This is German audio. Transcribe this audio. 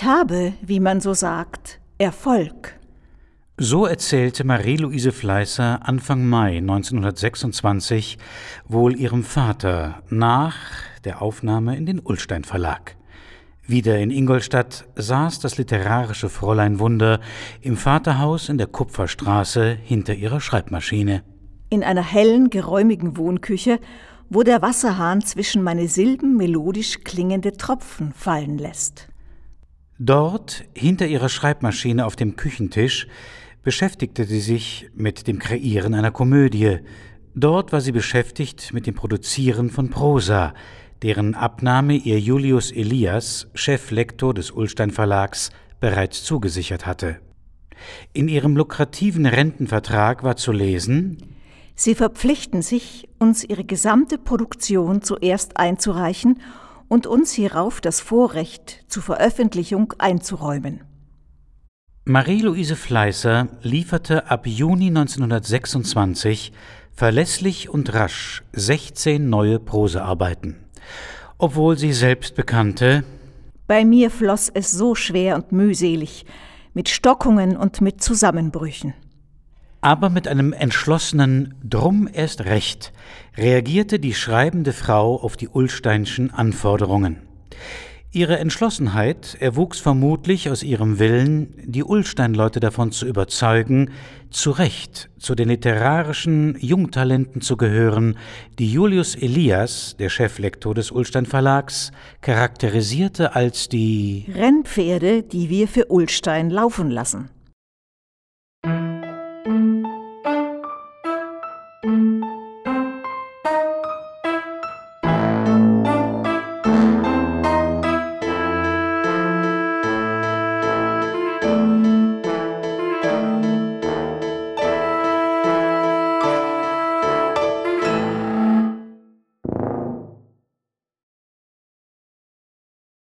Ich habe, wie man so sagt, Erfolg. So erzählte Marie-Louise Fleißer Anfang Mai 1926 wohl ihrem Vater nach der Aufnahme in den Ullstein Verlag. Wieder in Ingolstadt saß das literarische Fräulein Wunder im Vaterhaus in der Kupferstraße hinter ihrer Schreibmaschine. In einer hellen, geräumigen Wohnküche, wo der Wasserhahn zwischen meine Silben melodisch klingende Tropfen fallen lässt. Dort, hinter ihrer Schreibmaschine auf dem Küchentisch, beschäftigte sie sich mit dem Kreieren einer Komödie. Dort war sie beschäftigt mit dem Produzieren von Prosa, deren Abnahme ihr Julius Elias, Cheflektor des Ullstein Verlags, bereits zugesichert hatte. In ihrem lukrativen Rentenvertrag war zu lesen: Sie verpflichten sich, uns ihre gesamte Produktion zuerst einzureichen und uns hierauf das Vorrecht zur Veröffentlichung einzuräumen. Marie-Louise Fleißer lieferte ab Juni 1926 verlässlich und rasch 16 neue Prosaarbeiten. Obwohl sie selbst bekannte: Bei mir floss es so schwer und mühselig, mit Stockungen und mit Zusammenbrüchen. Aber mit einem entschlossenen Drum erst recht reagierte die schreibende Frau auf die Ullsteinschen Anforderungen. Ihre Entschlossenheit erwuchs vermutlich aus ihrem Willen, die Ullstein-Leute davon zu überzeugen, zu Recht zu den literarischen Jungtalenten zu gehören, die Julius Elias, der Cheflektor des Ullstein Verlags, charakterisierte als die Rennpferde, die wir für Ullstein laufen lassen.